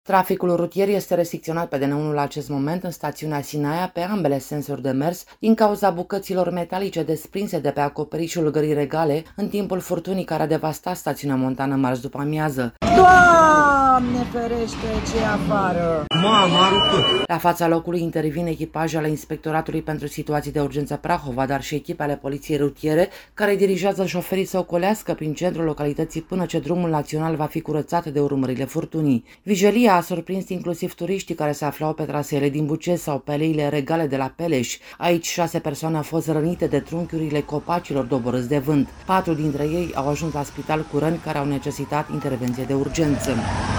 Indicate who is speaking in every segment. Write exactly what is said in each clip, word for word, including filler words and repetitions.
Speaker 1: Traficul rutier este restricționat pe D N unu la acest moment în stațiunea Sinaia pe ambele sensuri de mers din cauza bucăților metalice desprinse de pe acoperișul Gării Regale în timpul furtunii care a devastat stațiunea montană marți după amiază.
Speaker 2: Doamne ferește, ce afară!
Speaker 3: Mama, rupă!
Speaker 1: La fața locului intervin echipaje ale Inspectoratului pentru Situații de Urgență Prahova, dar și echipe ale Poliției Rutiere, care dirigează șoferii să ocolească prin centrul localității până ce drumul național va fi curățat de urmările furtunii. Vigilia a surprins inclusiv turiștii care se aflau pe traseele din Bucesi sau pe aleile Regale de la Peleș. Aici șase persoane au fost rănite de trunchiurile copacilor doborâți de vânt. Patru dintre ei au ajuns la spital cu răni care au necesitat intervenție de urgență.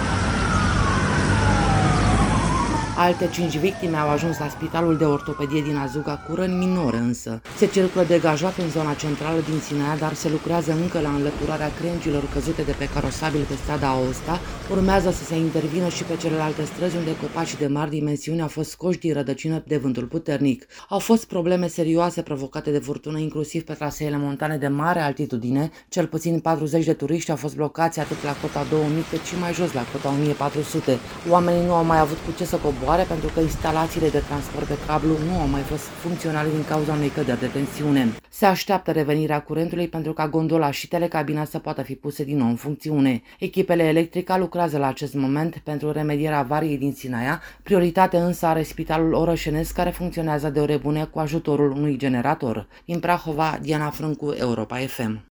Speaker 1: Alte cinci victime au ajuns la spitalul de ortopedie din Azuga cu răni minore însă. Se circulă degajat în zona centrală din Sinaia, dar se lucrează încă la înlăturarea crengilor căzute de pe carosabil pe strada Aosta. Urmează să se intervină și pe celelalte străzi unde copaci de mari dimensiuni au fost scoși din rădăcină de vântul puternic. Au fost probleme serioase provocate de furtună, inclusiv pe traseele montane de mare altitudine. Cel puțin patruzeci de turiști au fost blocați atât la cota două mii cât și mai jos la cota o mie patru sute. Oamenii nu au mai avut cu ce să coboare pentru că instalațiile de transport pe cablu nu au mai fost funcționale din cauza unei căderi de tensiune. Se așteaptă revenirea curentului pentru ca gondola și telecabina să poată fi puse din nou în funcțiune. Echipele Electrica lucrează la acest moment pentru remedierea avariei din Sinaia, prioritate însă are Spitalul Orășenesc, care funcționează de ore bune cu ajutorul unui generator. Din Prahova, Diana Frâncu, Europa F M.